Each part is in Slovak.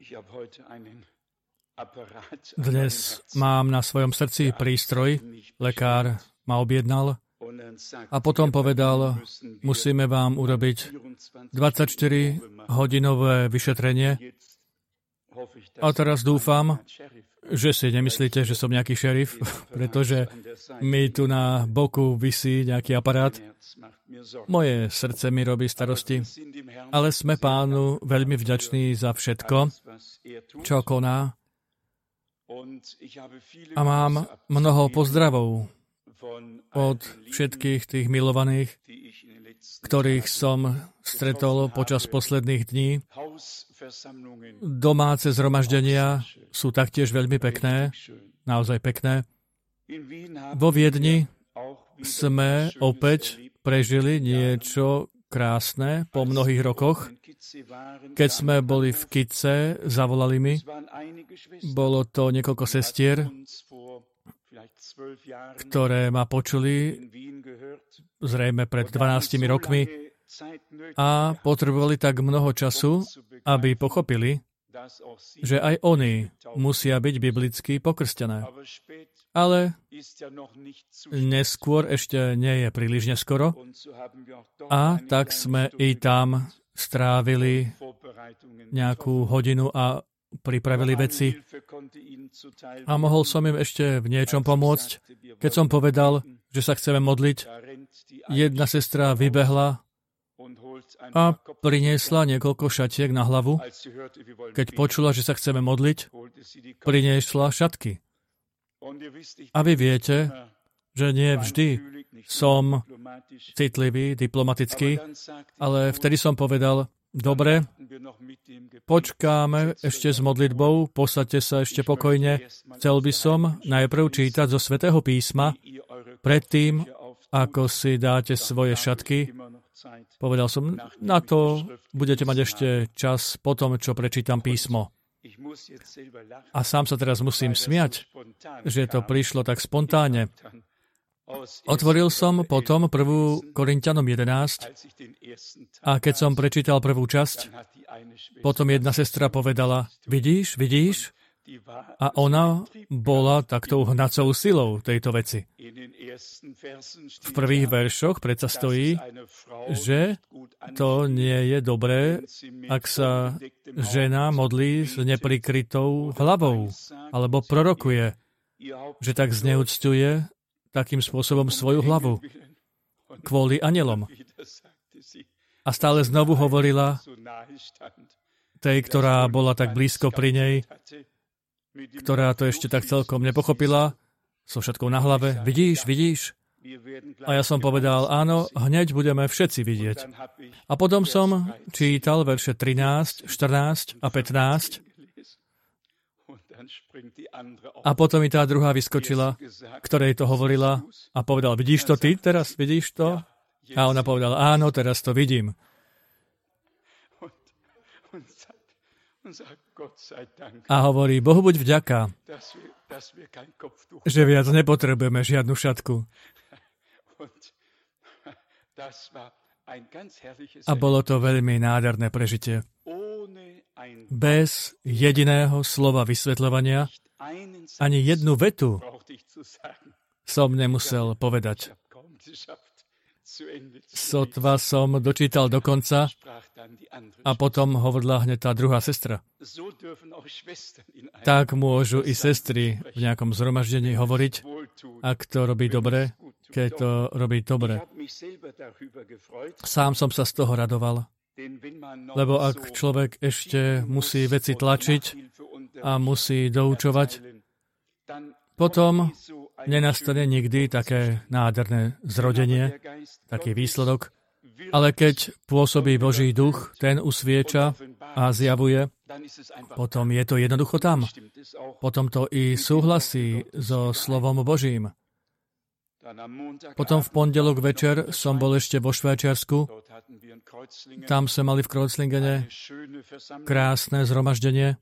Dnes mám na svojom srdci prístroj, lekár ma objednal a potom povedal, musíme vám urobiť 24-hodinové vyšetrenie. A teraz dúfam, že si nemyslíte, že som nejaký šerif, pretože mi tu na boku visí nejaký aparát. Moje srdce mi robí starosti, ale sme Pánu veľmi vďační za všetko, čo koná. A mám mnoho pozdravov od všetkých tých milovaných, ktorých som stretol počas posledných dní. Domáce zhromaždenia sú taktiež veľmi pekné, naozaj pekné. Vo Viedni sme opäť prežili niečo krásne po mnohých rokoch. Keď sme boli v Kice, zavolali mi. Bolo to niekoľko sestier, ktoré ma počuli zrejme pred 12 rokmi a potrebovali tak mnoho času, aby pochopili, že aj oni musia byť biblicky pokrstené. Ale neskôr ešte nie je príliš neskoro a tak sme i tam strávili nejakú hodinu a pripravili veci. A mohol som im ešte v niečom pomôcť. Keď som povedal, že sa chceme modliť, jedna sestra vybehla a priniesla niekoľko šatiek na hlavu. Keď počula, že sa chceme modliť, priniesla šatky. A vy viete, že nie vždy som citlivý, diplomatický, ale vtedy som povedal, dobre, počkáme ešte s modlitbou, posaďte sa ešte pokojne. Chcel by som najprv čítať zo Svätého písma, predtým, ako si dáte svoje šatky. Povedal som, na to budete mať ešte čas po tom, čo prečítam písmo. A sám sa teraz musím smiať, že to prišlo tak spontánne. Otvoril som potom 1. Korinťanom 11 a keď som prečítal prvú časť, potom jedna sestra povedala, vidíš? A ona bola taktou hnacou silou tejto veci. V prvých veršoch predsa stojí, že to nie je dobré, ak sa žena modlí s neprikrytou hlavou, alebo prorokuje, že tak zneúcťuje takým spôsobom svoju hlavu kvôli anjelom. A stále znovu hovorila tej, ktorá bola tak blízko pri nej, ktorá to ešte tak celkom nepochopila, so všetkou na hlave. Vidíš? A ja som povedal, áno, hneď budeme všetci vidieť. A potom som čítal verše 13, 14 a 15. A potom mi tá druhá vyskočila, ktorej to hovorila a povedala, vidíš to ty teraz? Vidíš to? A ona povedala, áno, teraz to vidím. A hovorí, Bohu buď vďaka, že viac nepotrebujeme žiadnu šatku. A bolo to veľmi nádherné prežitie. Bez jediného slova vysvetľovania, ani jednu vetu som nemusel povedať. Sotva som dočítal do konca a potom hovorila hneď tá druhá sestra. Tak môžu i sestry v nejakom zhromaždení hovoriť, ak to robí dobre, keď to robí dobre. Sám som sa z toho radoval, lebo ak človek ešte musí veci tlačiť a musí doučovať, potom nenastane nikdy také nádherné zrodenie, taký výsledok. Ale keď pôsobí Boží duch, ten usvieča a zjavuje, potom je to jednoducho tam. Potom to i súhlasí so slovom Božím. Potom v pondelok večer som bol ešte vo Švajčiarsku. Tam sme mali v Kreuzlingene krásne zhromaždenie.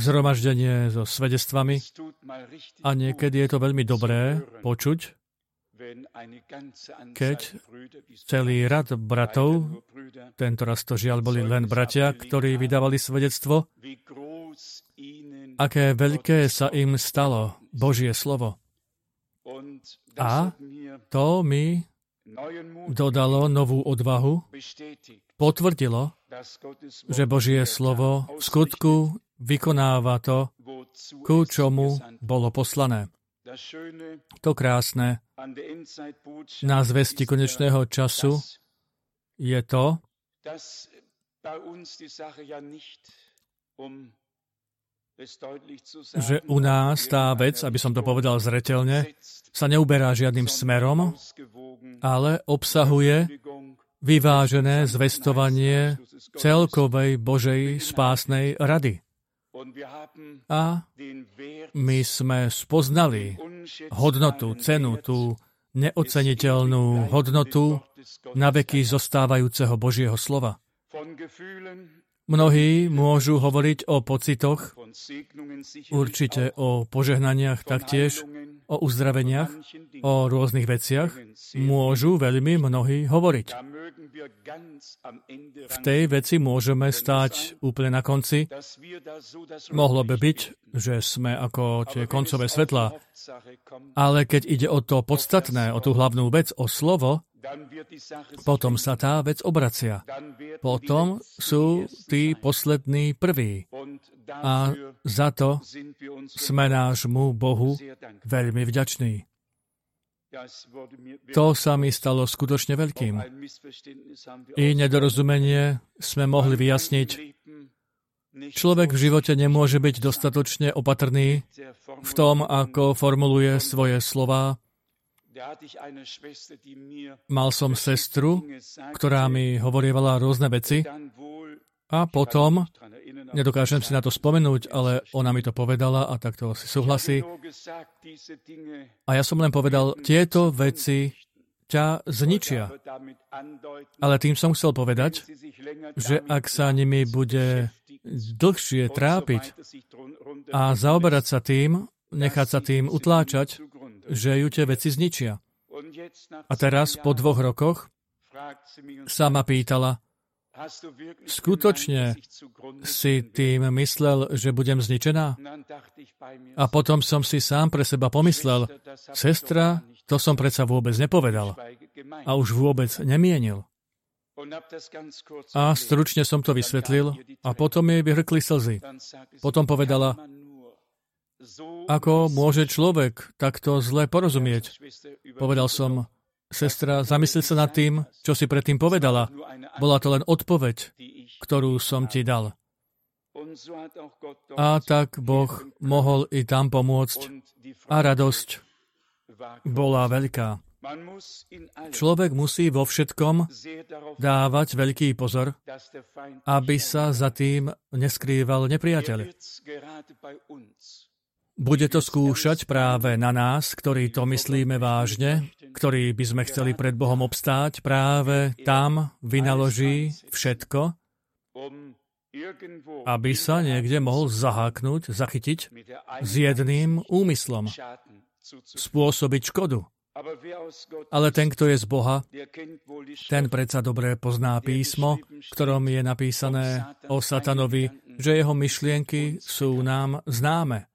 Zhromaždenie so svedectvami. A niekedy je to veľmi dobré počuť, keď celý rad bratov, tentoraz to žiaľ boli len bratia, ktorí vydávali svedectvo, aké veľké sa im stalo Božie slovo. A to mi dodalo novú odvahu, potvrdilo, že Božie slovo v skutku vykonáva to, ku čomu bolo poslané. To krásne na zvesti konečného času je to, že u nás tá vec, aby som to povedal zreteľne, sa neuberá žiadnym smerom, ale obsahuje vyvážené zvestovanie celkovej Božej spásnej rady. A my sme spoznali hodnotu, cenu, tú neoceniteľnú hodnotu naveky zostávajúceho Božieho slova. Mnohí môžu hovoriť o pocitoch, určite o požehnaniach taktiež, o uzdraveniach, o rôznych veciach. Môžu veľmi mnohí hovoriť. V tej veci môžeme stáť úplne na konci. Mohlo by byť, že sme ako tie koncové svetlá. Ale keď ide o to podstatné, o tú hlavnú vec, o slovo, potom sa tá vec obracia. Potom sú tí poslední prví. A za to sme nášmu Bohu veľmi vďační. To sa mi stalo skutočne veľkým. I nedorozumenie sme mohli vyjasniť. Človek v živote nemôže byť dostatočne opatrný v tom, ako formuluje svoje slová. Mal som sestru, ktorá mi hovorievala rôzne veci a potom, nedokážem si na to spomenúť, ale ona mi to povedala a takto si súhlasí. A ja som len povedal, tieto veci ťa zničia. Ale tým som chcel povedať, že ak sa nimi bude dlhšie trápiť a zaoberať sa tým, nechať sa tým utláčať, že ju tie veci zničia. A teraz, po 2 rokoch, sa ma pýtala, skutočne si tým myslel, že budem zničená? A potom som si sám pre seba pomyslel, sestra, to som predsa vôbec nepovedal. A už vôbec nemienil. A stručne som to vysvetlil a potom jej vyhrkli slzy. Potom povedala, ako môže človek takto zle porozumieť? Povedal som, sestra, zamysli sa nad tým, čo si predtým povedala. Bola to len odpoveď, ktorú som ti dal. A tak Boh mohol i tam pomôcť a radosť bola veľká. Človek musí vo všetkom dávať veľký pozor, aby sa za tým neskrýval nepriateľ. Bude to skúšať práve na nás, ktorí to myslíme vážne, ktorí by sme chceli pred Bohom obstáť, práve tam vynaloží všetko, aby sa niekde mohol zaháknuť, zachytiť s jedným úmyslom, spôsobiť škodu. Ale ten, kto je z Boha, ten predsa dobre pozná písmo, v ktorom je napísané o Satanovi, že jeho myšlienky sú nám známe.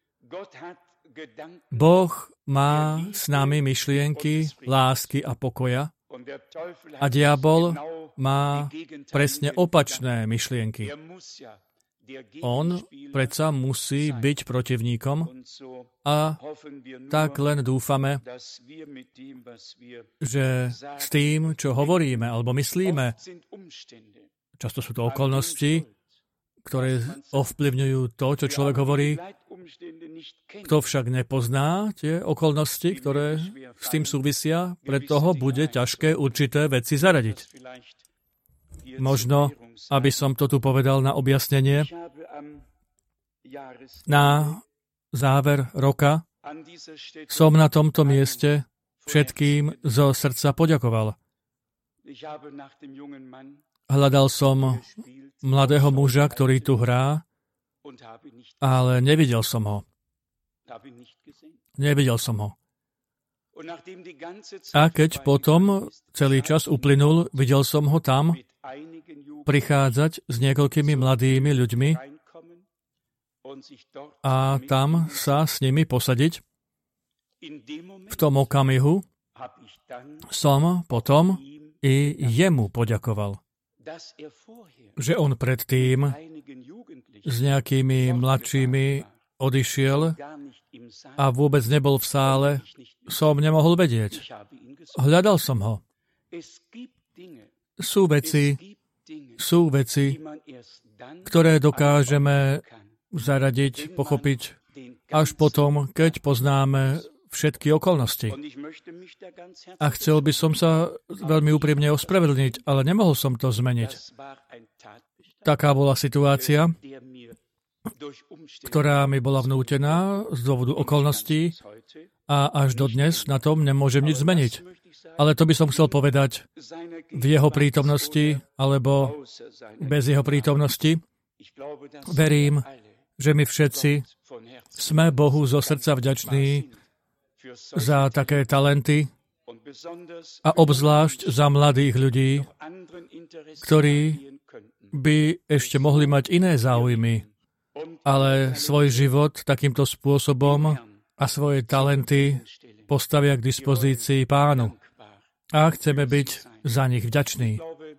Boh má s nami myšlienky lásky a pokoja a diabol má presne opačné myšlienky. On predsa musí byť protivníkom a tak len dúfame, že s tým, čo hovoríme alebo myslíme, často sú to okolnosti, ktoré ovplyvňujú to, čo človek hovorí. Kto však nepozná tie okolnosti, ktoré s tým súvisia, pre toho bude ťažké určité veci zaradiť. Možno, aby som to tu povedal na objasnenie, na záver roka som na tomto mieste všetkým zo srdca poďakoval. Hľadal som mladého muža, ktorý tu hrá, ale nevidel som ho. A keď potom celý čas uplynul, videl som ho tam prichádzať s niekoľkými mladými ľuďmi a tam sa s nimi posadiť. V tom okamihu som potom i jemu poďakoval, že on predtým s nejakými mladšími odišiel a vôbec nebol v sále, som nemohol vedieť. Hľadal som ho. Sú veci, ktoré dokážeme zaradiť, pochopiť až potom, keď poznáme všetky okolnosti. A chcel by som sa veľmi úprimne ospravedlniť, ale nemohol som to zmeniť. Taká bola situácia, ktorá mi bola vnútená z dôvodu okolností a až dodnes na tom nemôžem nič zmeniť. Ale to by som chcel povedať v jeho prítomnosti alebo bez jeho prítomnosti. Verím, že my všetci sme Bohu zo srdca vďační za také talenty a obzvlášť za mladých ľudí, ktorí by ešte mohli mať iné záujmy, ale svoj život takýmto spôsobom a svoje talenty postavia k dispozícii Pánu. A chceme byť za nich vďační.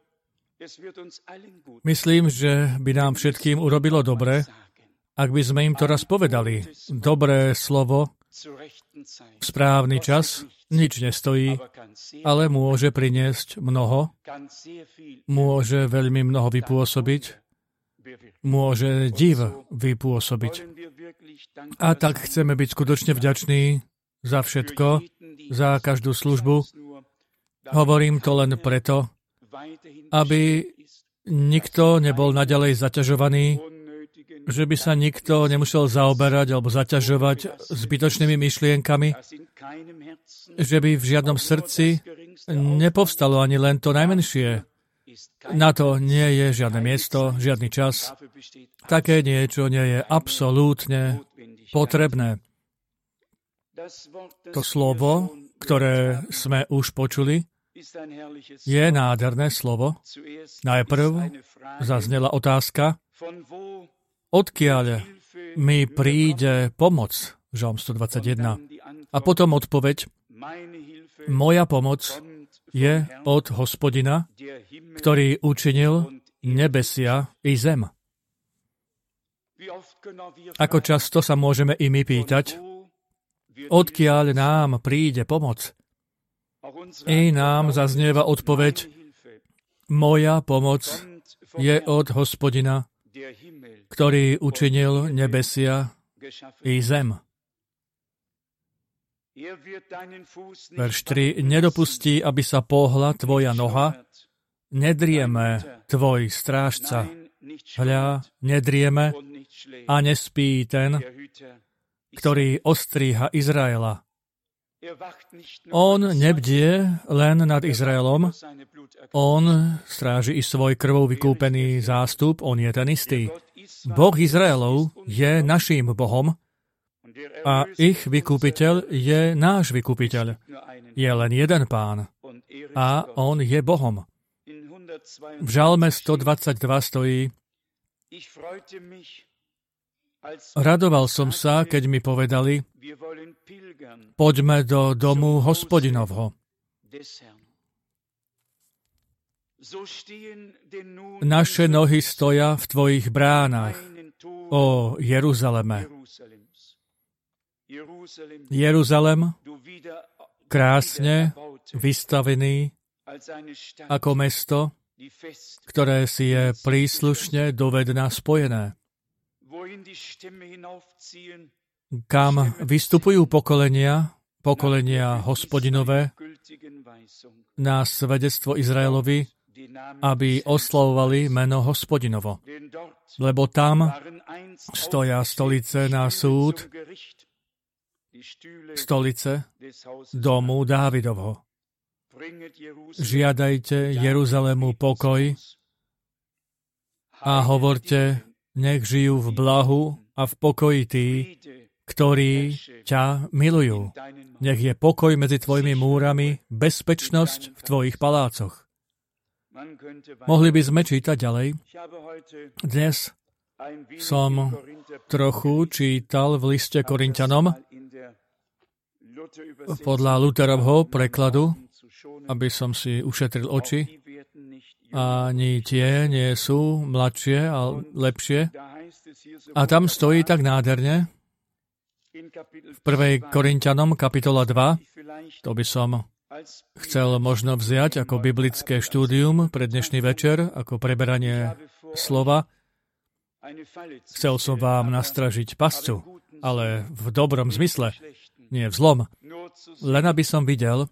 Myslím, že by nám všetkým urobilo dobre, ak by sme im to raz povedali. Dobré slovo, správny čas, nič nestojí, ale môže priniesť mnoho, môže veľmi mnoho vypôsobiť, môže div vypôsobiť. A tak chceme byť skutočne vďační za všetko, za každú službu. Hovorím to len preto, aby nikto nebol naďalej zaťažovaný, že by sa nikto nemusel zaoberať alebo zaťažovať zbytočnými myšlienkami, že by v žiadnom srdci nepovstalo ani len to najmenšie. Na to nie je žiadne miesto, žiadny čas. Také niečo nie je absolútne potrebné. To slovo, ktoré sme už počuli, je nádherné slovo. Najprv zaznela otázka, odkiaľ mi príde pomoc, Žalm 121. A potom odpoveď, moja pomoc je od Hospodina, ktorý učinil nebesia i zem. Ako často sa môžeme i my pýtať, odkiaľ nám príde pomoc? I nám zaznieva odpoveď, moja pomoc je od Hospodina, ktorý učinil nebesia i zem. Verš 3. Nedopustí, aby sa pohla tvoja noha, nedrieme tvoj strážca. Hľa, nedrieme a nespí ten, ktorý ostríha Izraela. On nebdie len nad Izraelom, on stráži i svoj krvou vykúpený zástup, on je ten istý. Boh Izraelov je naším Bohom a ich vykúpiteľ je náš vykúpiteľ. Je len jeden Pán a on je Bohom. V Žalme 122 stojí, radoval som sa, keď mi povedali, poďme do domu Hospodinovho. Naše nohy stoja v tvojich bránach, o Jeruzaleme. Jeruzalem, krásne vystavený ako mesto, ktoré si je príslušne dovedna spojené. Kam vystupujú pokolenia Hospodinové na svedectvo Izraelovi, aby oslavovali meno Hospodinovo. Lebo tam stoja stolice na súd, stolice domu Dávidovho. Žiadajte Jeruzalému pokoj a hovorte, nech žijú v blahu a v pokoji tí, ktorí ťa milujú. Nech je pokoj medzi tvojimi múrami, bezpečnosť v tvojich palácoch. Mohli by sme čítať ďalej. Dnes som trochu čítal v liste Korinťanom podľa Lutherovho prekladu, aby som si ušetril oči. Ani tie nie sú mladšie a lepšie. A tam stojí tak nádherne v 1. Korinťanom kapitola 2. To by som chcel možno vziať ako biblické štúdium pre dnešný večer, ako preberanie slova. Chcel som vám nastražiť pascu, ale v dobrom zmysle, nie v zlom. Len aby som videl,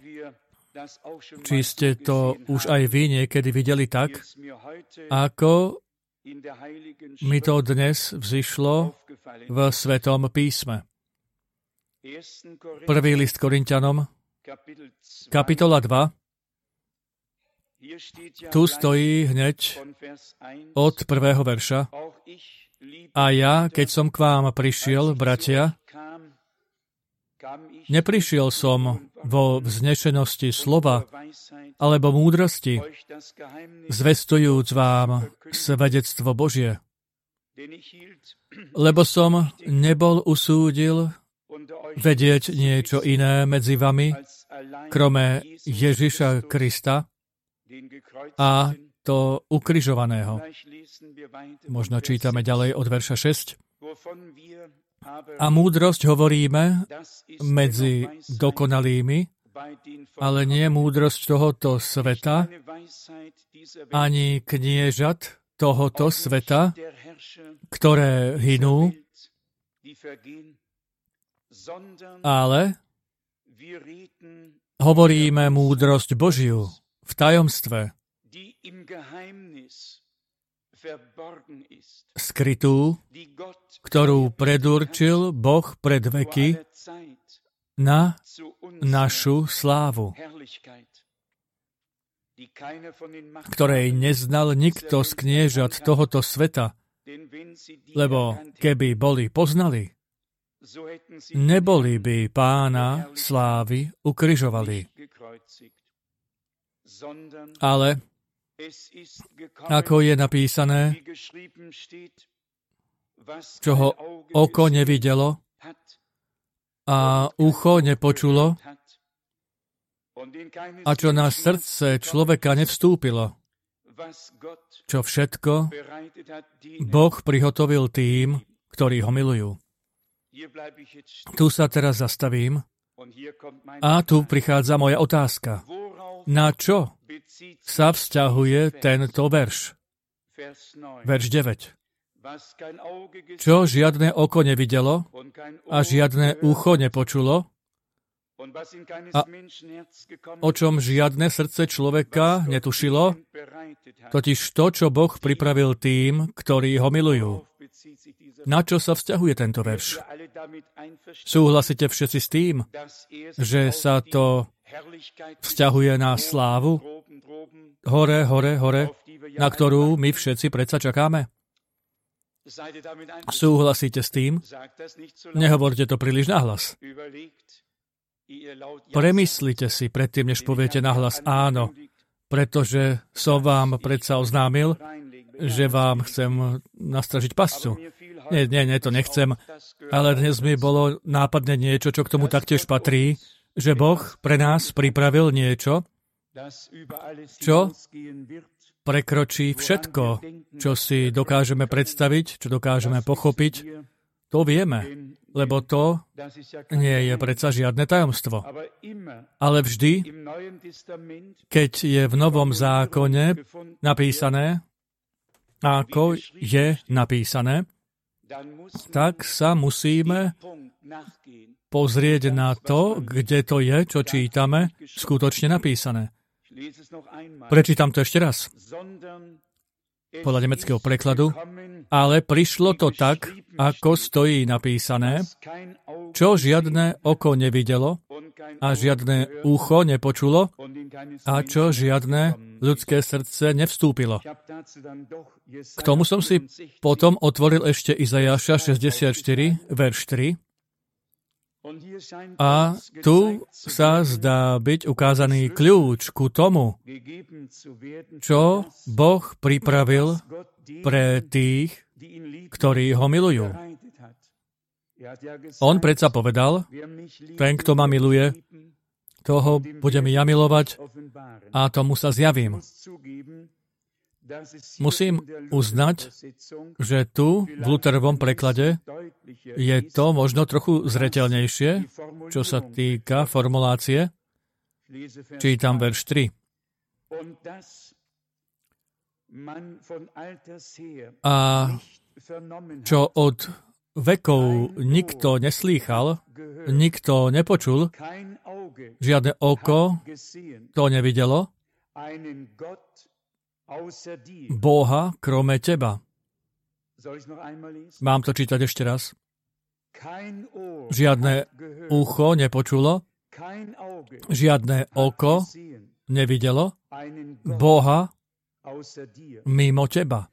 či ste to už aj vy niekedy videli tak, ako mi to dnes vzišlo v Svetom písme. Prvý list Korinťanom, kapitola 2. Tu stojí hneď od 1. verša. A ja, keď som k vám prišiel, bratia, neprišiel som vo vznešenosti slova alebo múdrosti, zvestujúc vám svedectvo Božie. Lebo som nebol usúdil vedieť niečo iné medzi vami, krome Ježiša Krista a to ukrižovaného. Možno čítame ďalej od verša 6. A múdrosť hovoríme medzi dokonalými, ale nie múdrosť tohoto sveta, ani kniežat tohoto sveta, ktoré hynú, ale hovoríme múdrosť Božiu v tajomstve, skrytú, ktorú predurčil Boh pred veky na našu slávu, ktorej neznal nikto z kniežat tohoto sveta, lebo keby boli poznali, neboli by Pána slávy ukrižovali. Ale, ako je napísané, čo ho oko nevidelo a ucho nepočulo a čo na srdce človeka nevstúpilo, čo všetko Boh prihotovil tým, ktorí ho milujú. Tu sa teraz zastavím a tu prichádza moja otázka. Na čo sa vzťahuje tento verš? Verš 9. Čo žiadne oko nevidelo a žiadne ucho nepočulo a o čom žiadne srdce človeka netušilo, totiž to, čo Boh pripravil tým, ktorí ho milujú. Na čo sa vzťahuje tento verš? Súhlasíte všetci s tým, že sa to vzťahuje na slávu? Hore, hore, hore, na ktorú my všetci predsa čakáme? Súhlasíte s tým? Nehovorte to príliš nahlas. Premyslite si predtým, než poviete nahlas áno, pretože som vám predsa oznámil, že vám chcem nastražiť pascu. Nie, to nechcem, ale dnes mi bolo nápadne niečo, čo k tomu taktiež patrí, že Boh pre nás pripravil niečo, čo prekročí všetko, čo si dokážeme predstaviť, čo dokážeme pochopiť. To vieme, lebo to nie je predsa žiadne tajomstvo. Ale vždy, keď je v Novom zákone napísané, ako je napísané, tak sa musíme pozrieť na to, kde to je, čo čítame, skutočne napísané. Prečítam to ešte raz. Podľa nemeckého prekladu. Ale prišlo to tak, ako stojí napísané, čo žiadne oko nevidelo a žiadne ucho nepočulo a čo žiadne ľudské srdce nevstúpilo. K tomu som si potom otvoril ešte Izaiáša 64, verš 3. A tu sa zdá byť ukázaný kľúč ku tomu, čo Boh pripravil pre tých, ktorí ho milujú. On predsa povedal, ten, kto ma miluje, toho budem ja milovať a tomu sa zjavím. Musím uznať, že tu v Lutherovom preklade je to možno trochu zreteľnejšie, čo sa týka formulácie. Čítam verš 3. A čo od vekov nikto neslýchal, nikto nepočul, žiadne oko to nevidelo, Boha krome teba. Mám to čítať ešte raz. Žiadne ucho nepočulo, žiadne oko nevidelo Boha mimo teba,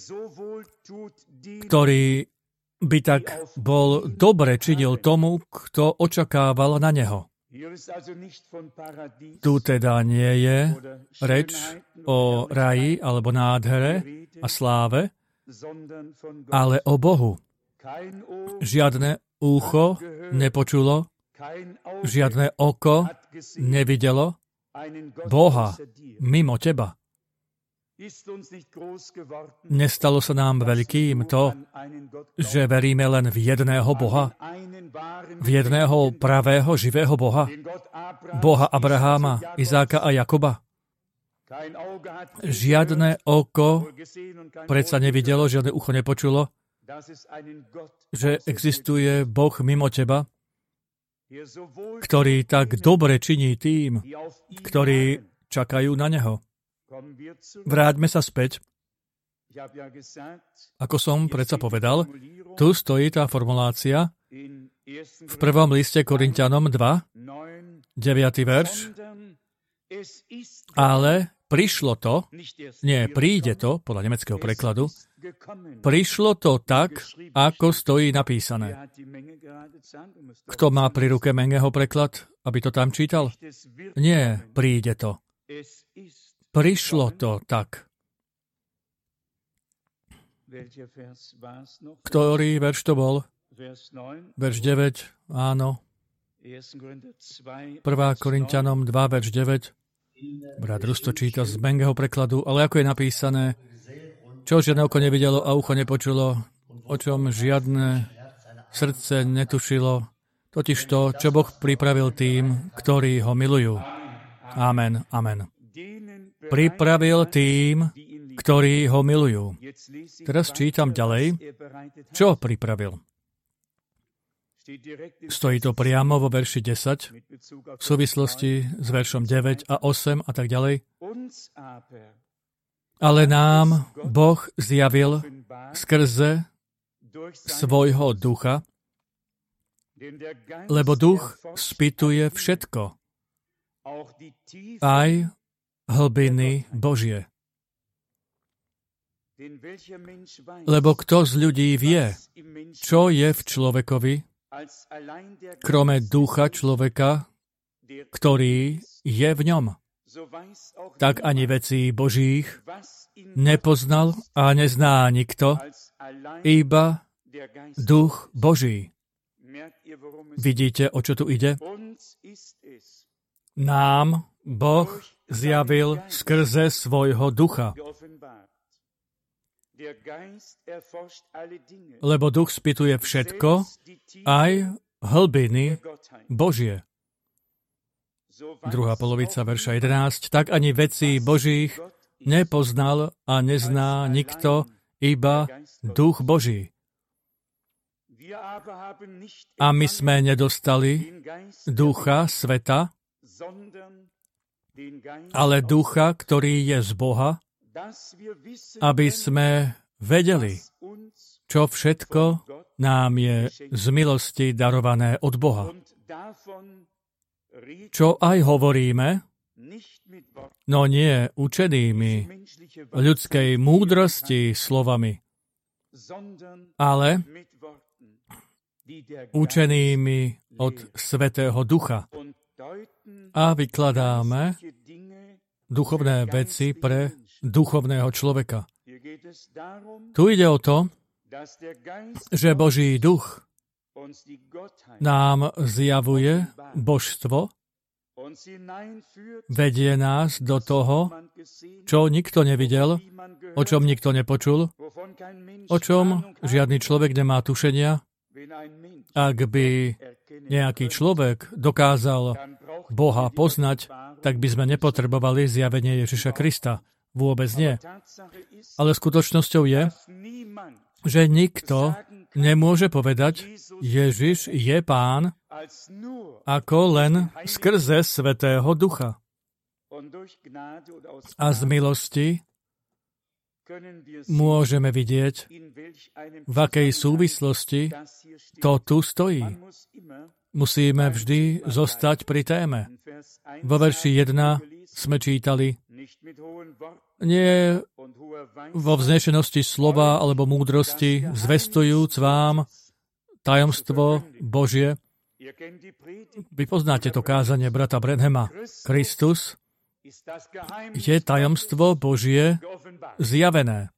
ktorý by tak bol dobre činil tomu, kto očakával na neho. Tu teda nie je reč o raji alebo nádhere a sláve, ale o Bohu. Žiadne ucho nepočulo, žiadne oko nevidelo Boha mimo teba. Nestalo sa nám veľkým to, že veríme len v jedného Boha, v jedného pravého, živého Boha, Boha Abraháma, Izáka a Jakoba. Žiadne oko predsa nevidelo, žiadne ucho nepočulo, že existuje Boh mimo teba, ktorý tak dobre činí tým, ktorí čakajú na Neho. Vráťme sa späť. Ako som predsa povedal, tu stojí tá formulácia v prvom liste Korinťanom 2, 9. verš. Ale prišlo to, príde to, podľa nemeckého prekladu, prišlo to tak, ako stojí napísané. Kto má pri ruke Mengeho preklad, aby to tam čítal? Nie, príde to. Prišlo to tak. Ktorý verš to bol? Verš 9, áno. 1. Korinťanom 2, verš 9. Brat Rusto číta z Mengeho prekladu, ale ako je napísané, čo žiadne oko nevidelo a ucho nepočulo, o čom žiadne srdce netušilo, totiž to, čo Boh pripravil tým, ktorí ho milujú. Amen, amen. Pripravil tým, ktorí ho milujú. Teraz čítam ďalej, čo pripravil. Stojí to priamo vo verši 10, v súvislosti s veršom 9 a 8 a tak ďalej. Ale nám Boh zjavil skrze svojho ducha, lebo duch spytuje všetko, aj hlbiny Božie. Lebo kto z ľudí vie, čo je v človekovi, krome ducha človeka, ktorý je v ňom? Tak ani vecí Božích nepoznal a nezná nikto, iba duch Boží. Vidíte, o čo tu ide? Nám Boh zjavil skrze svojho ducha. Lebo duch spytuje všetko, aj hlbiny Božie. Druhá polovica verša 11. Tak ani vecí Božích nepoznal a nezná nikto, iba duch Boží. A my sme nedostali ducha sveta, ale ducha, ktorý je z Boha, aby sme vedeli, čo všetko nám je z milosti darované od Boha. Čo aj hovoríme, no nie učenými ľudskej múdrosti slovami, ale učenými od Svätého Ducha. A vykladáme duchovné veci pre duchovného človeka. Tu ide o to, že Boží duch nám zjavuje božstvo, vedie nás do toho, čo nikto nevidel, o čom nikto nepočul, o čom žiadny človek nemá tušenia. Ak by nejaký človek dokázal Boha poznať, tak by sme nepotrebovali zjavenie Ježiša Krista. Vôbec nie. Ale skutočnosťou je, že nikto nemôže povedať, Ježiš je Pán, ako len skrze Svätého Ducha. A z milosti môžeme vidieť, v akej súvislosti to tu stojí. Musíme vždy zostať pri téme. Vo verši 1 sme čítali, nie vo vznešenosti slova alebo múdrosti, zvestujúc vám tajomstvo Božie. Vy poznáte to kázanie brata Branhama. Kristus je tajomstvo Božie zjavené.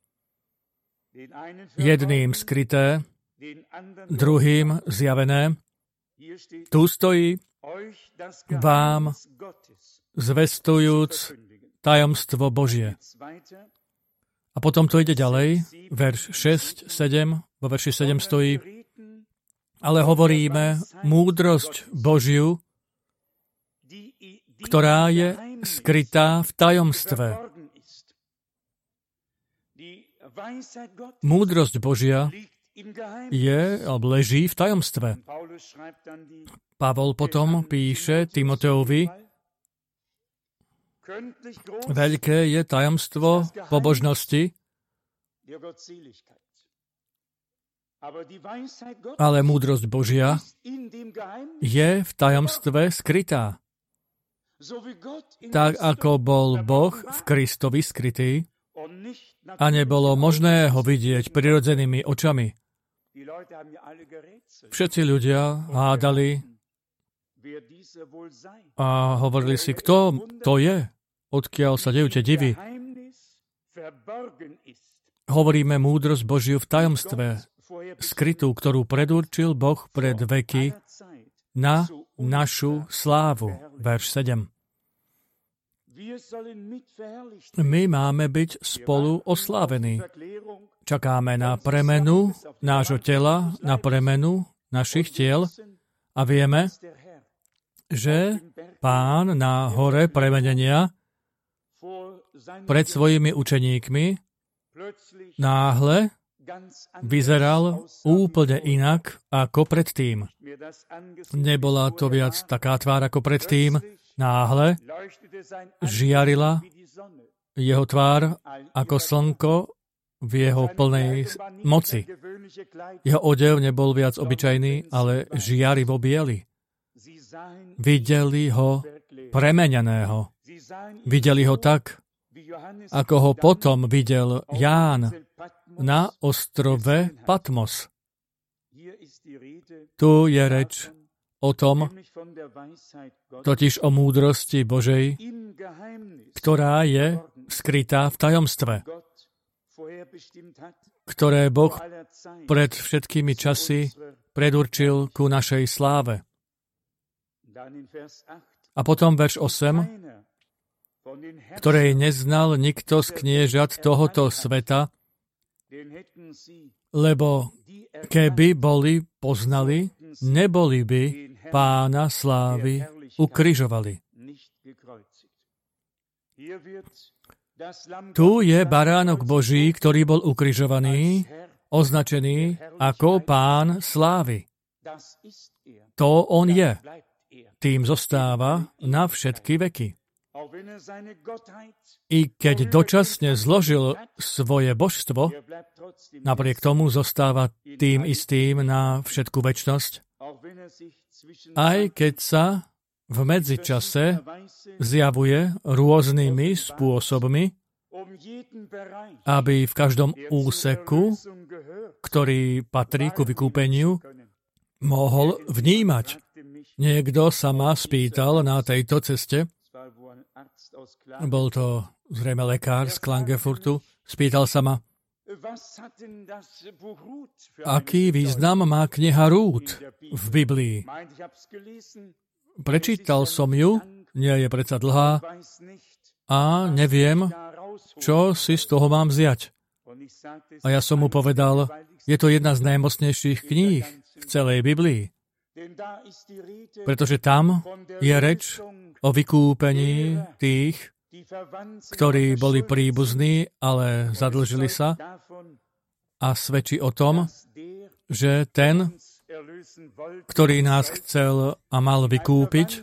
Jedným skryté, druhým zjavené. Tu stojí vám zvestujúc tajomstvo Božie. A potom to ide ďalej, verš 6, 7, vo verši 7 stojí, ale hovoríme múdrosť Božiu, ktorá je skrytá v tajomstve. Múdrosť Božia je, alebo leží v tajomstve. Pavol potom píše Timoteovi, veľké je tajomstvo pobožnosti, ale múdrosť Božia je v tajomstve skrytá. Tak ako bol Boh v Kristovi skrytý a nebolo možné ho vidieť prirodzenými očami. Všetci ľudia hádali a hovorili si, kto to je, odkiaľ sa dejú tie divy. Hovoríme múdrosť Božiu v tajomstve, skrytú, ktorú predurčil Boh pred veky na našu slávu. Verš 7. My máme byť spolu oslávení. Čakáme na premenu nášho tela, na premenu našich tiel a vieme, že Pán na hore premenenia pred svojimi učeníkmi náhle vyzeral úplne inak ako predtým. Nebola to viac taká tvár ako predtým. Náhle žiarila jeho tvár ako slnko v jeho plnej moci. Jeho odev nebol viac obyčajný, ale žiarivo biely. Videli ho premeneného. Videli ho tak, ako ho potom videl Ján na ostrove Patmos. Tu je reč o tom, totiž o múdrosti Božej, ktorá je skrytá v tajomstve, ktoré Boh pred všetkými časy predurčil ku našej sláve. A potom verš 8, ktorej neznal nikto z kniežat tohoto sveta, lebo keby boli poznali, neboli by Pána slávy ukrižovali. Tu je baránok Boží, ktorý bol ukrižovaný, označený ako Pán slávy. To on je. Tým zostáva na všetky veky. I keď dočasne zložil svoje božstvo, napriek tomu zostáva tým istým na všetku večnosť, aj keď sa v medzičase zjavuje rôznymi spôsobmi, aby v každom úseku, ktorý patrí ku vykúpeniu, mohol vnímať. Niekto sa ma spýtal na tejto ceste, bol to zrejme lekár z Klagenfurtu, spýtal sa ma, aký význam má kniha Rút v Biblii. Prečítal som ju, nie je predsa dlhá, a neviem, čo si z toho mám vziať. A ja som mu povedal, je to jedna z najmocnejších kníh v celej Biblii. Pretože tam je reč o vykúpení tých, ktorí boli príbuzní, ale zadlžili sa, a svedčí o tom, že ten, ktorý nás chcel a mal vykúpiť,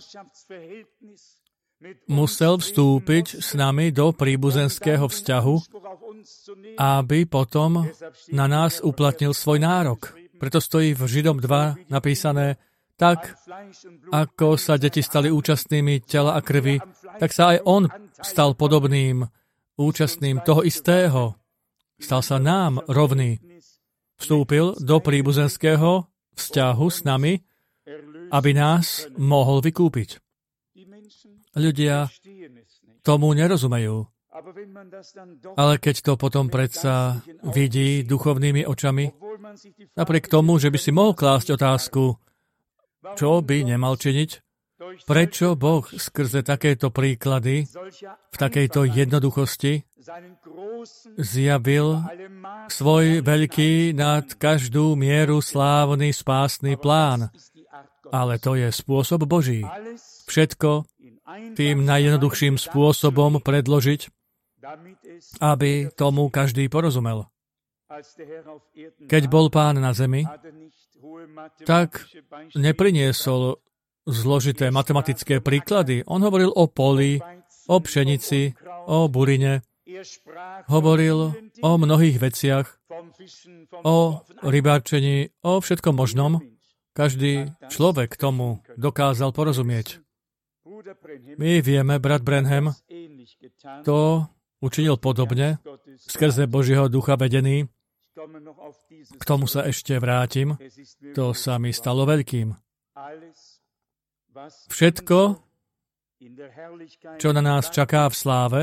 musel vstúpiť s nami do príbuzenského vzťahu, aby potom na nás uplatnil svoj nárok. Preto stojí v Židom 2 napísané, tak ako sa deti stali účastnými tela a krvi, tak sa aj on stal podobným, účastným toho istého. Stal sa nám rovný. Vstúpil do príbuzenského vzťahu s nami, aby nás mohol vykúpiť. Ľudia tomu nerozumejú. Ale keď to potom predsa vidí duchovnými očami, napriek tomu, že by si mohol klásť otázku, čo by nemal činiť, prečo Boh skrze takéto príklady, v takejto jednoduchosti, zjavil svoj veľký nad každú mieru slávny spásny plán. Ale to je spôsob Boží. Všetko tým najjednoduchším spôsobom predložiť, aby tomu každý porozumel. Keď bol Pán na zemi, tak nepriniesol zložité matematické príklady. On hovoril o poli, o pšenici, o burine. Hovoril o mnohých veciach, o rybárčení, o všetkom možnom. Každý človek tomu dokázal porozumieť. My vieme, brat Branham to učinil podobne, skrze Božieho ducha vedený. K tomu sa ešte vrátim. To sa mi stalo veľkým. Všetko, čo na nás čaká v sláve,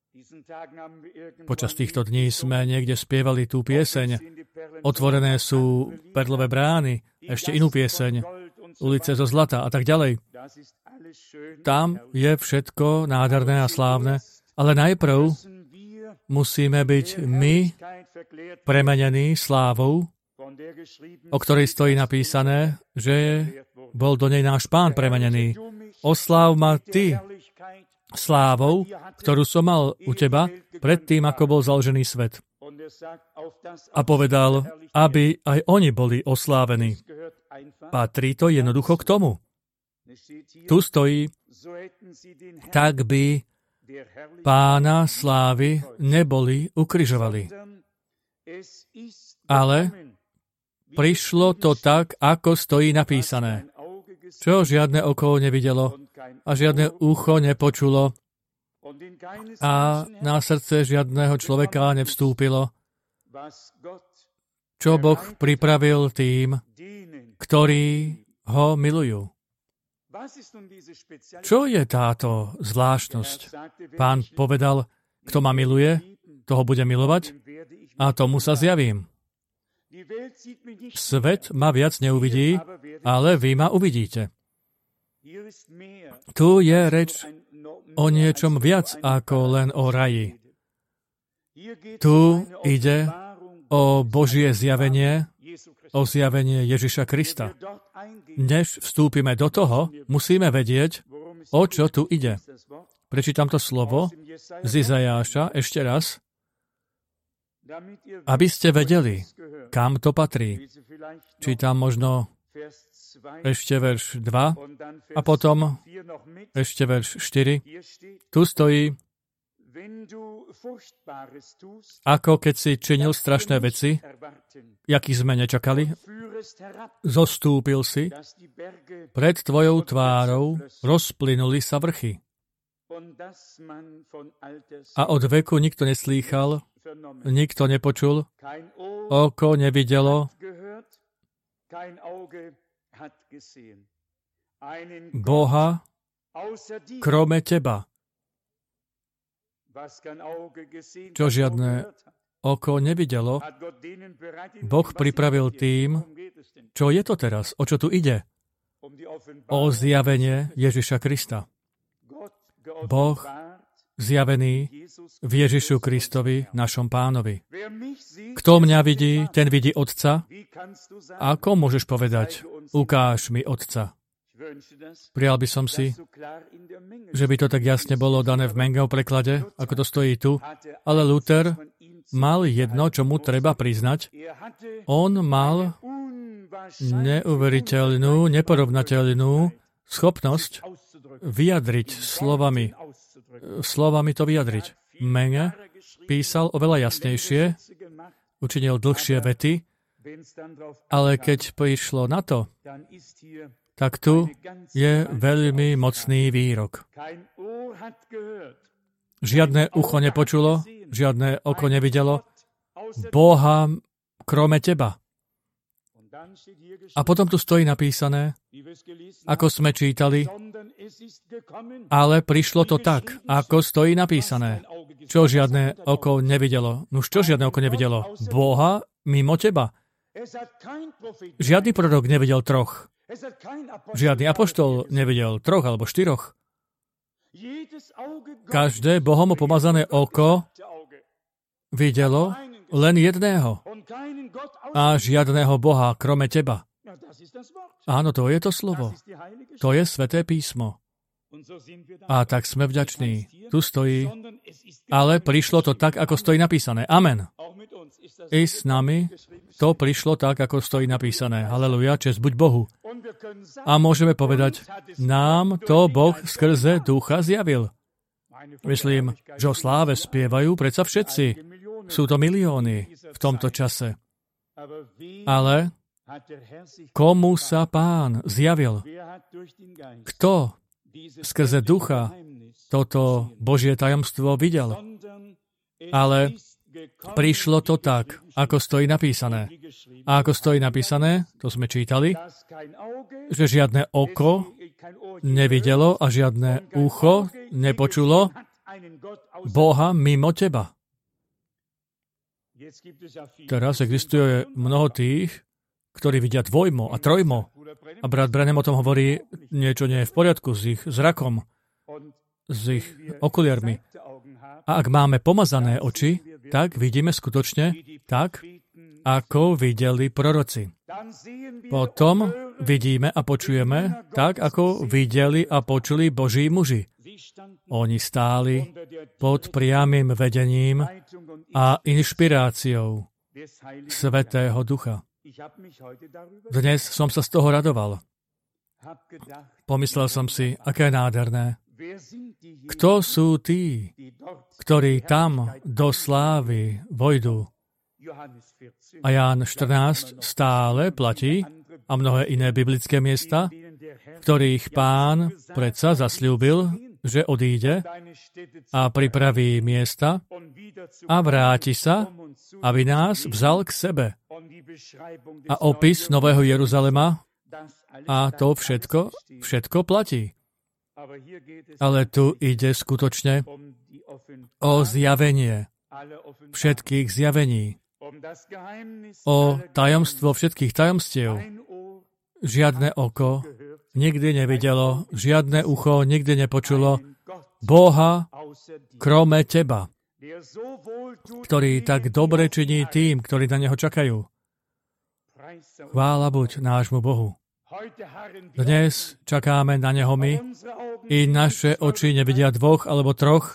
počas týchto dní sme niekde spievali tú pieseň. Otvorené sú perlové brány, ešte inú pieseň, ulice zo zlata a tak ďalej. Tam je všetko nádherné a slávne, ale najprv musíme byť my premenení slávou, o ktorej stojí napísané, že bol do nej náš Pán premenený. Osláv ma ty slávou, ktorú som mal u teba predtým, ako bol založený svet. A povedal, aby aj oni boli oslávení. Patrí to jednoducho k tomu. Tu stojí, tak by Pána slávy neboli ukrižovali. Ale prišlo to tak, ako stojí napísané. Čo žiadne oko nevidelo a žiadne ucho nepočulo a na srdce žiadneho človeka nevstúpilo, čo Boh pripravil tým, ktorí ho milujú. Čo je táto zvláštnosť? Pán povedal, kto ma miluje, toho bude milovať a tomu sa zjavím. Svet ma viac neuvidí, ale vy ma uvidíte. Tu je reč o niečom viac ako len o raji. Tu ide o Božie zjavenie, o zjavenie Ježiša Krista. Než vstúpime do toho, musíme vedieť, o čo tu ide. Prečítam to slovo z Izajáša ešte raz, aby ste vedeli, kam to patrí. Čítam možno ešte verš 2 a potom ešte verš 4. Tu stojí, ako keď si činil strašné veci, jaký sme nečakali, zostúpil si, Pred tvojou tvárou rozplynuli sa vrchy. A od veku nikto neslýchal, nikto nepočul, oko nevidelo, Boha krome teba. Čo žiadne oko nevidelo, Boh pripravil tým, čo je to teraz, o čo tu ide. O zjavenie Ježiša Krista. Boh zjavený v Ježišu Kristovi, našom Pánovi. Kto mňa vidí, ten vidí Otca. Ako môžeš povedať, ukáž mi Otca? Prijal by som si, že by to tak jasne bolo dané v Mengeho preklade, ako to stojí tu, ale Luther mal jedno, čo mu treba priznať. On mal neuveriteľnú, neporovnateľnú schopnosť vyjadriť slovami. Slovami to vyjadriť. Menge písal oveľa jasnejšie, učinil dlhšie vety, ale keď prišlo na to, tak tu je veľmi mocný výrok. Žiadne ucho nepočulo, žiadne oko nevidelo Boha krome teba. A potom tu stojí napísané, ako sme čítali, ale prišlo to tak, ako stojí napísané. Čo žiadne oko nevidelo? Nuž čo žiadne oko nevidelo? Boha mimo teba. Žiadny prorok nevidel troch. Žiadny apoštol nevidel troch alebo štyroch. Každé Bohom pomazané oko videlo len jedného. A žiadného Boha krome teba. Áno, to je to slovo. To je Sväté písmo. A tak sme vďační. Tu stojí, ale prišlo to tak, ako stojí napísané. Amen. I s nami to prišlo tak, ako stojí napísané. Haleluja, česť buď Bohu. A môžeme povedať, nám to Boh skrze Ducha zjavil. Myslím, že o sláve spievajú predsa všetci. Sú to milióny v tomto čase. Ale komu sa Pán zjavil? Kto skrze Ducha toto Božie tajomstvo videl? Ale prišlo to tak, ako stojí napísané. A ako stojí napísané, to sme čítali, že žiadne oko nevidelo a žiadne ucho nepočulo Boha mimo teba. Teraz existuje mnoho tých, ktorí vidia dvojmo a trojmo. A brat Branham o tom hovorí, niečo nie je v poriadku s ich zrakom, s ich okuliarmi. A ak máme pomazané oči, tak vidíme skutočne tak, ako videli proroci. Potom vidíme a počujeme tak, ako videli a počuli Boží muži. Oni stáli pod priamym vedením a inšpiráciou Svätého Ducha. Dnes som sa z toho radoval. Pomyslel som si, aké nádherné. Kto sú tí, ktorí tam do slávy vojdu? A Ján 14 stále platí a mnohé iné biblické miesta, v ktorých Pán predsa zasľúbil, že odíde a pripraví miesta a vráti sa, aby nás vzal k sebe. A opis Nového Jeruzalema a to všetko platí. Ale tu ide skutočne o zjavenie všetkých zjavení, o tajomstvo všetkých tajomstiev. Žiadne oko nikdy nevidelo, žiadne ucho nikdy nepočulo Boha krome teba, ktorý tak dobre činí tým, ktorí na Neho čakajú. Chvála buď nášmu Bohu. Dnes čakáme na Neho my, i naše oči nevidia dvoch alebo troch.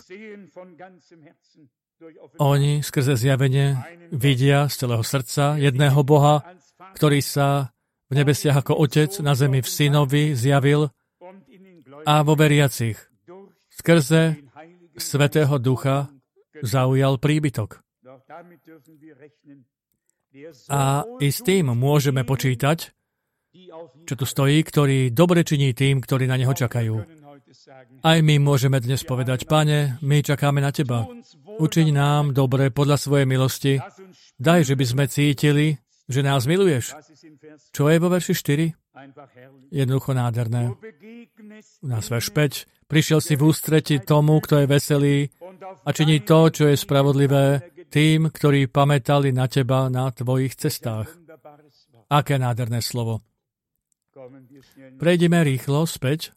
Oni skrze zjavenie vidia z celého srdca jedného Boha, ktorý sa v nebesiach ako Otec na zemi v Synovi zjavil a vo veriacich skrze Svätého Ducha zaujal príbytok. A i s tým môžeme počítať, čo tu stojí, ktorý dobre činí tým, ktorí na neho čakajú. Aj my môžeme dnes povedať, Pane, my čakáme na Teba. Učiň nám dobre podľa svojej milosti. Daj, že by sme cítili, že nás miluješ. Čo je vo verši 4? Jednoducho nádherné. U nás verš 5. Prišiel si v ústreti tomu, kto je veselý a činí to, čo je spravodlivé, tým, ktorí pamätali na Teba na Tvojich cestách. Aké nádherné slovo. Prejdeme rýchlo späť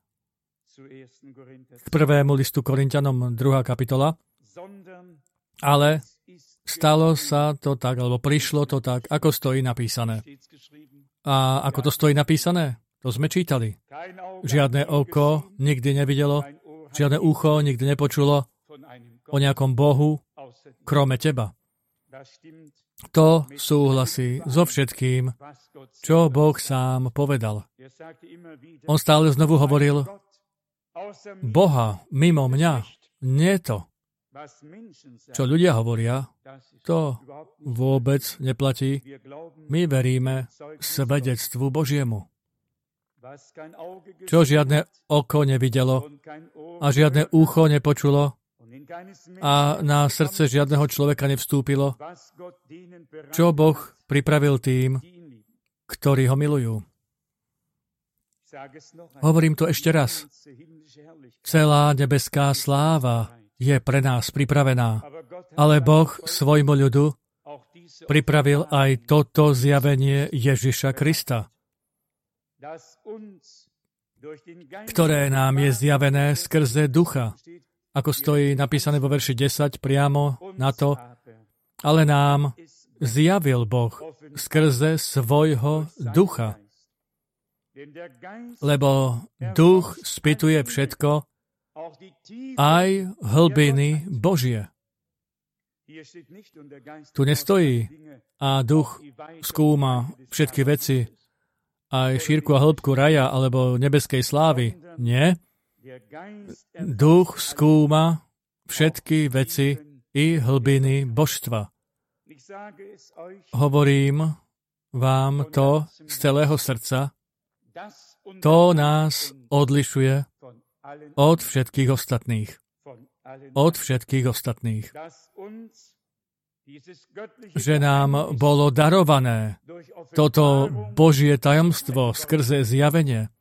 k prvému listu Korinťanom 2. kapitola. Ale stalo sa to tak, alebo prišlo to tak, ako stojí napísané. A ako to stojí napísané? To sme čítali. Žiadne oko nikdy nevidelo, žiadne ucho nikdy nepočulo o nejakom Bohu, krome Teba. To súhlasí so všetkým, čo Boh sám povedal. On stále znovu hovoril, Boha mimo mňa, nie to. Čo ľudia hovoria, to vôbec neplatí. My veríme svedectvu Božiemu. Čo žiadne oko nevidelo a žiadne ucho nepočulo a na srdce žiadneho človeka nevstúpilo, čo Boh pripravil tým, ktorí ho milujú. Hovorím to ešte raz. Celá nebeská sláva je pre nás pripravená, ale Boh svojmu ľudu pripravil aj toto zjavenie Ježiša Krista, ktoré nám je zjavené skrze ducha. Ako stojí napísané vo verši 10 priamo na to, ale nám zjavil Boh skrze svojho ducha. Lebo duch spytuje všetko, aj hlbiny Božie. Tu nestojí a duch skúma všetky veci, aj šírku a hĺbku raja alebo nebeskej slávy. Nie. Duch skúma všetky veci i hlbiny božstva. Hovorím vám to z celého srdca. To nás odlišuje od všetkých ostatných. Od všetkých ostatných. Že nám bolo darované toto Božie tajomstvo skrze zjavenie.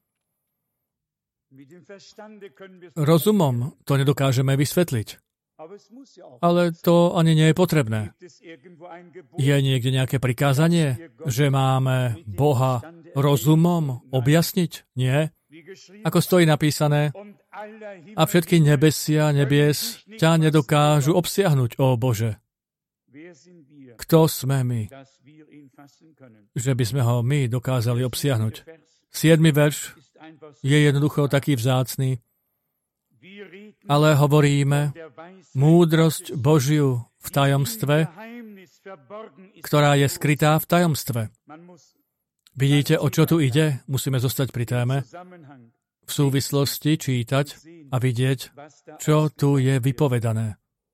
Rozumom to nedokážeme vysvetliť. Ale to ani nie je potrebné. Je niekde nejaké prikázanie, že máme Boha rozumom objasniť? Nie. Ako stojí napísané, a všetky nebesia nebies ťa nedokážu obsiahnuť, ó Bože. Kto sme my, že by sme ho my dokázali obsiahnuť? 7. verš je jednoducho taký vzácny, ale hovoríme múdrosť Božiu v tajomstve, ktorá je skrytá v tajomstve. Vidíte, o čo tu ide? Musíme zostať pri téme. V súvislosti čítať a vidieť, čo tu je vypovedané.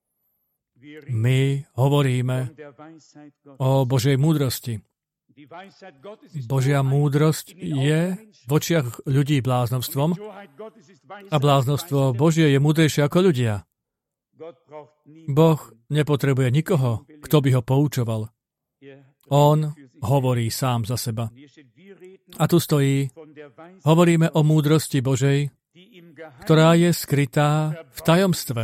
My hovoríme o Božej múdrosti. Božia múdrosť je v očiach ľudí bláznovstvom a bláznovstvo Božie je múdrejšie ako ľudia. Boh nepotrebuje nikoho, kto by ho poučoval. On hovorí sám za seba. A tu stojí, hovoríme o múdrosti Božej, ktorá je skrytá v tajomstve,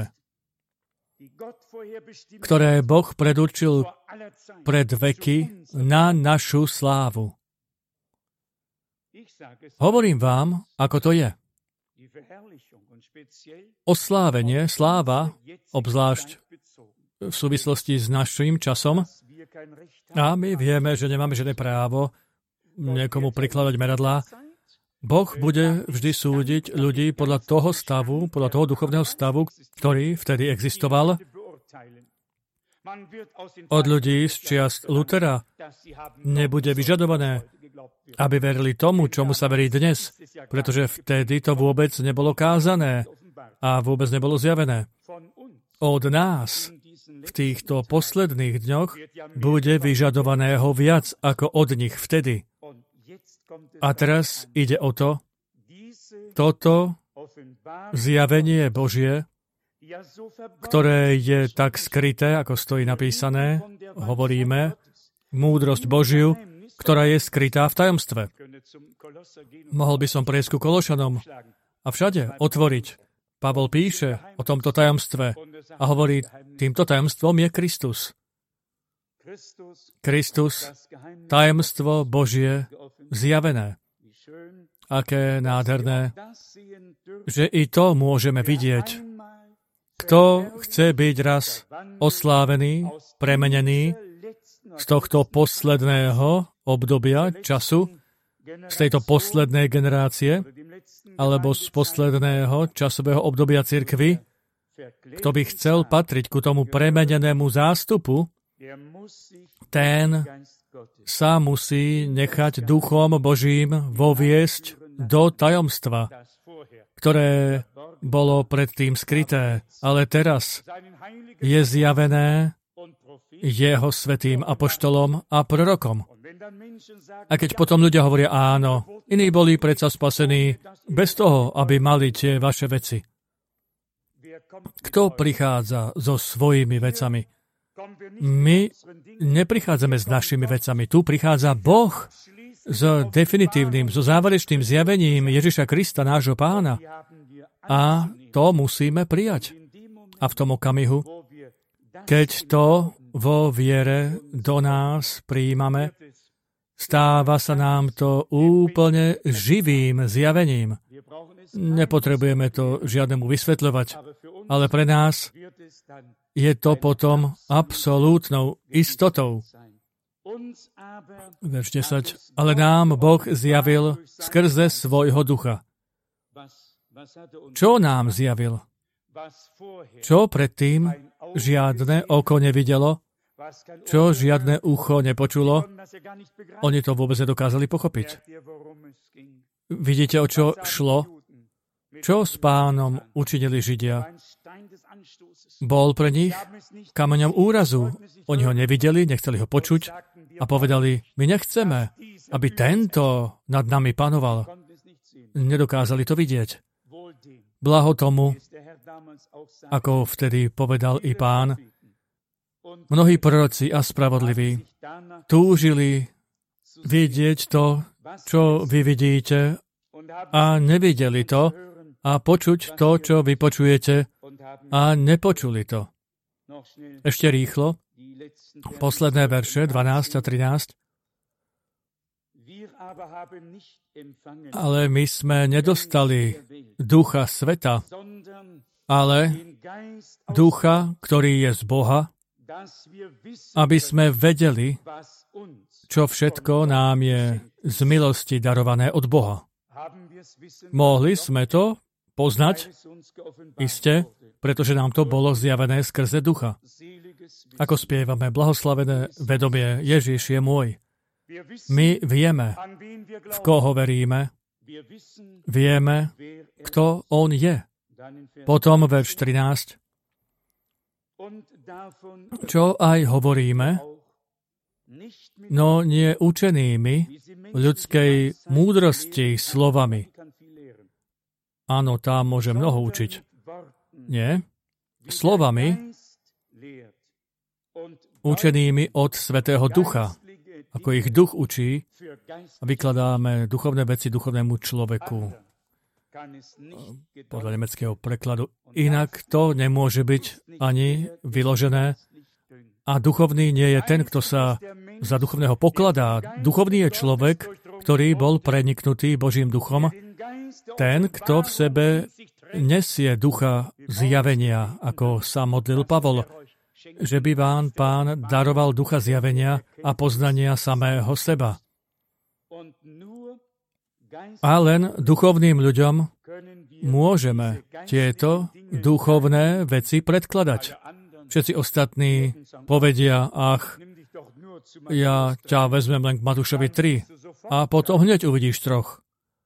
ktoré Boh predurčil pred veky na našu slávu. Hovorím vám, ako to je. Oslávenie, sláva, obzvlášť v súvislosti s naším časom, a my vieme, že nemáme žiadne právo niekomu prikladať meradlá. Boh bude vždy súdiť ľudí podľa toho stavu, podľa toho duchovného stavu, ktorý vtedy existoval. Od ľudí z čiast Lutera nebude vyžadované, aby verili tomu, čomu sa verí dnes, pretože vtedy to vôbec nebolo kázané a vôbec nebolo zjavené. Od nás v týchto posledných dňoch bude vyžadovaného viac ako od nich vtedy. A teraz ide o toto zjavenie Božie, ktoré je tak skryté, ako stojí napísané, hovoríme, múdrosť Božiu, ktorá je skrytá v tajomstve. Mohol by som prejsť ku Kološanom a všade otvoriť. Pavol píše o tomto tajomstve a hovorí, týmto tajomstvom je Kristus. Kristus, tajomstvo Božie zjavené. Aké nádherné, že i to môžeme vidieť. Kto chce byť raz oslávený, premenený z tohto posledného obdobia času, z tejto poslednej generácie, alebo z posledného časového obdobia cirkvi, kto by chcel patriť ku tomu premenenému zástupu, ten sa musí nechať Duchom Božím voviesť do tajomstva, ktoré bolo predtým skryté, ale teraz je zjavené jeho svätým apoštolom a prorokom. A keď potom ľudia hovoria áno, iní boli predsa spasení bez toho, aby mali tie vaše veci. Kto prichádza so svojimi vecami? My neprichádzame s našimi vecami. Tu prichádza Boh s definitívnym, so záverečným zjavením Ježiša Krista, nášho Pána. A to musíme prijať. A v tom okamihu, keď to vo viere do nás prijímame, stáva sa nám to úplne živým zjavením. Nepotrebujeme to žiadnemu vysvetľovať, ale pre nás je to potom absolútnou istotou. Verš 10. Ale nám Boh zjavil skrze svojho ducha. Čo nám zjavil? Čo predtým žiadne oko nevidelo? Čo žiadne ucho nepočulo? Oni to vôbec nedokázali pochopiť. Vidíte, o čo šlo? Čo s Pánom učinili Židia? Bol pre nich kameňom úrazu. Oni ho nevideli, nechceli ho počuť a povedali, my nechceme, aby tento nad nami panoval. Nedokázali to vidieť. Blaho tomu, ako vtedy povedal i Pán, mnohí proroci a spravodliví túžili vidieť to, čo vy vidíte, a nevideli to, a počuť to, čo vy počujete, a nepočuli to. Ešte rýchlo. Posledné verše, 12 a 13. Ale my sme nedostali ducha sveta, ale ducha, ktorý je z Boha, aby sme vedeli, čo všetko nám je z milosti darované od Boha. Mohli sme to poznať, iste, pretože nám to bolo zjavené skrze ducha. Ako spievame, blahoslavené vedomie, Ježiš je môj. My vieme, v koho veríme, vieme, kto on je. Potom verš 13. Čo aj hovoríme, no nie učenými ľudskej múdrosti slovami. Áno, tam môže mnoho učiť. Nie. Slovami učenými od Svätého Ducha. Ako ich duch učí, a vykladáme duchovné veci duchovnému človeku. Podľa nemeckého prekladu. Inak to nemôže byť ani vyložené. A duchovný nie je ten, kto sa za duchovného pokladá. Duchovný je človek, ktorý bol preniknutý Božím duchom. Ten, kto v sebe nesie ducha zjavenia, ako sa modlil Pavol, že by vám Pán daroval ducha zjavenia a poznania samého seba. A len duchovným ľuďom môžeme tieto duchovné veci predkladať. Všetci ostatní povedia, ach, ja ťa vezmem len k Matúšovi 3 a potom hneď uvidíš troch.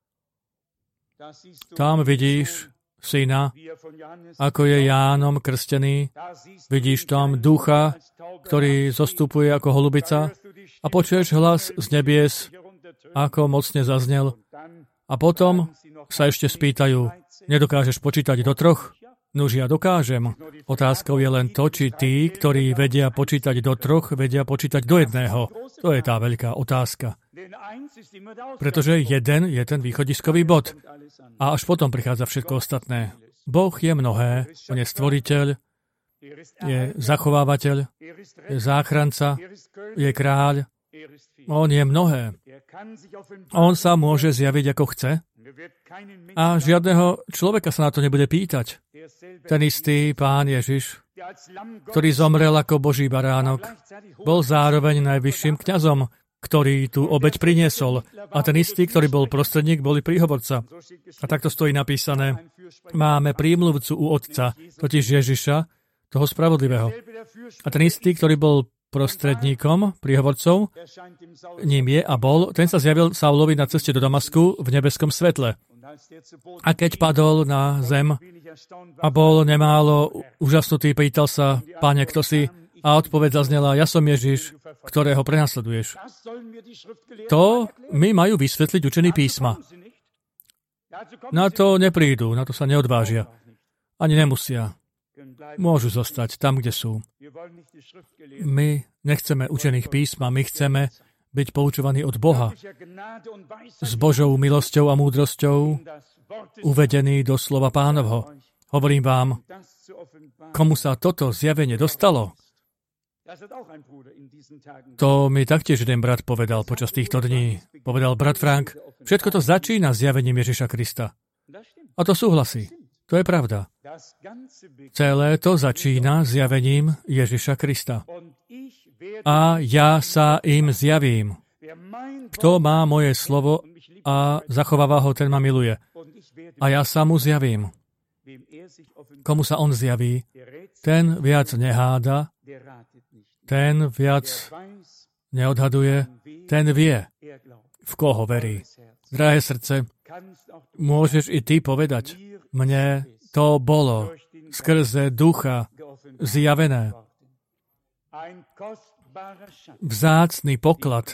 Tam vidíš syna, ako je Jánom krstený, vidíš tam ducha, ktorý zostupuje ako holubica a počuješ hlas z nebies, ako mocne zaznel. A potom sa ešte spýtajú, nedokážeš počítať do 3? Nuž ja dokážem. Otázkou je len to, či tí, ktorí vedia počítať do 3, vedia počítať do 1. To je tá veľká otázka. Pretože 1 je ten východiskový bod. A až potom prichádza všetko ostatné. Boh je mnohé. On je stvoriteľ, je zachovávateľ, je záchranca, je kráľ. On je mnohé. On sa môže zjaviť ako chce a žiadneho človeka sa na to nebude pýtať. Ten istý Pán Ježiš, ktorý zomrel ako Boží baránok, bol zároveň najvyšším kňazom, ktorý tú obeť priniesol. A ten istý, ktorý bol prostredník, boli príhovorca. A takto stojí napísané, máme prímluvcu u Otca, totiž Ježiša, toho spravodlivého. A ten istý, ktorý bol prostredníkom, príhovorcov, ním je a bol, ten sa zjavil Saulovi na ceste do Damasku v nebeskom svetle. A keď padol na zem a bol nemálo úžasnutý, pýtal sa, Pane, kto si? A odpoveď zaznela, ja som Ježiš, ktorého prenasleduješ. To mi majú vysvetliť učení písma. Na to neprídu, na to sa neodvážia. Ani nemusia. Môžu zostať tam, kde sú. My nechceme učených písma, my chceme byť poučovaní od Boha. S Božou milosťou a múdrosťou uvedení do slova Pánovho. Hovorím vám, komu sa toto zjavenie dostalo, to mi taktiež jeden brat povedal počas týchto dní. Povedal brat Frank, všetko to začína zjavením Ježiša Krista. A to súhlasí. To je pravda. Celé to začína zjavením Ježiša Krista. A ja sa im zjavím. Kto má moje slovo a zachováva ho, ten ma miluje. A ja sa mu zjavím. Komu sa on zjaví, ten viac neháda, ten viac neodhaduje, ten vie, v koho verí. Drahé srdce, môžeš i ty povedať, mne to bolo skrze ducha zjavené. Vzácny poklad,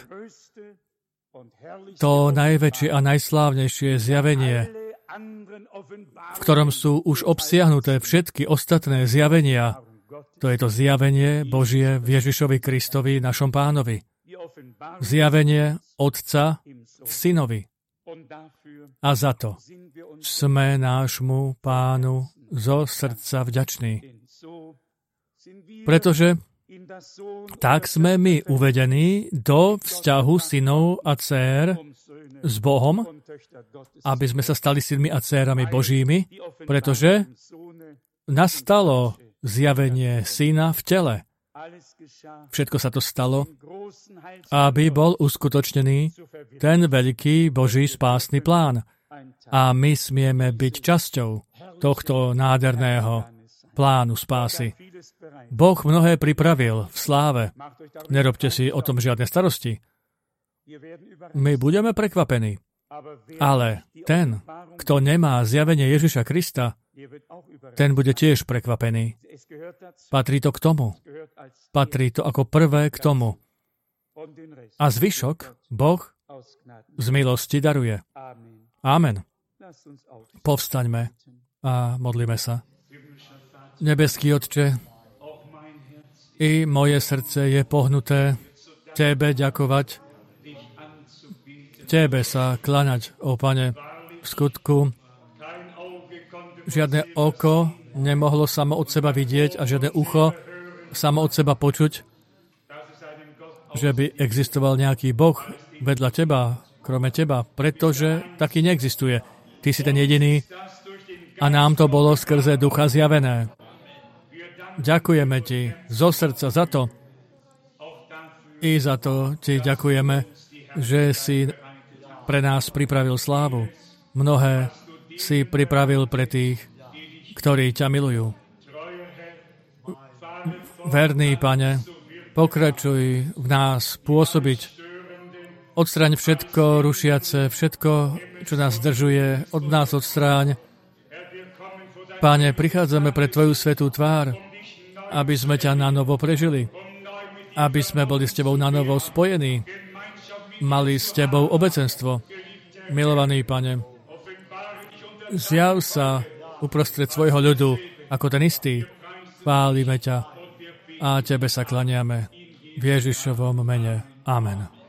to najväčšie a najslávnejšie zjavenie, v ktorom sú už obsiahnuté všetky ostatné zjavenia. To je to zjavenie Božie v Ježišovi Kristovi, našom Pánovi. Zjavenie Otca v Synovi. A za to sme nášmu Pánu zo srdca vďační. Pretože tak sme my uvedení do vzťahu synov a dcér s Bohom, aby sme sa stali synmi a dcérami Božími, pretože nastalo zjavenie syna v tele. Všetko sa to stalo, aby bol uskutočnený ten veľký Boží spásny plán. A my smieme byť časťou tohto nádherného plánu spásy. Boh mnohé pripravil v sláve. Nerobte si o tom žiadne starosti. My budeme prekvapení. Ale ten, kto nemá zjavenie Ježiša Krista, ten bude tiež prekvapený. Patrí to k tomu. Patrí to ako prvé k tomu. A zvyšok Boh z milosti daruje. Amen. Povstaňme a modlíme sa. Nebeský Otče, i moje srdce je pohnuté Tebe ďakovať, Tebe sa kláňať, ó Pane. V skutku žiadne oko nemohlo samo od seba vidieť a žiadne ucho samo od seba počuť, že by existoval nejaký Boh vedľa Teba, krome Teba, pretože taký neexistuje. Ty si ten jediný a nám to bolo skrze Ducha zjavené. Ďakujeme Ti zo srdca za to i za to Ti ďakujeme, že si pre nás pripravil slávu. Mnohé si pripravil pre tých, ktorí ťa milujú. Verný Pane, pokračuj v nás pôsobiť. Odstráň všetko rušiace, všetko, čo nás zdržuje, od nás odstráň. Pane, prichádzame pre Tvoju svätú tvár, aby sme ťa nanovo prežili, aby sme boli s Tebou nanovo spojení, mali s tebou obecenstvo. Milovaný Pane, zjav sa uprostred svojho ľudu ako ten istý. Chválime ťa a tebe sa klaniame. V Ježišovom mene. Amen.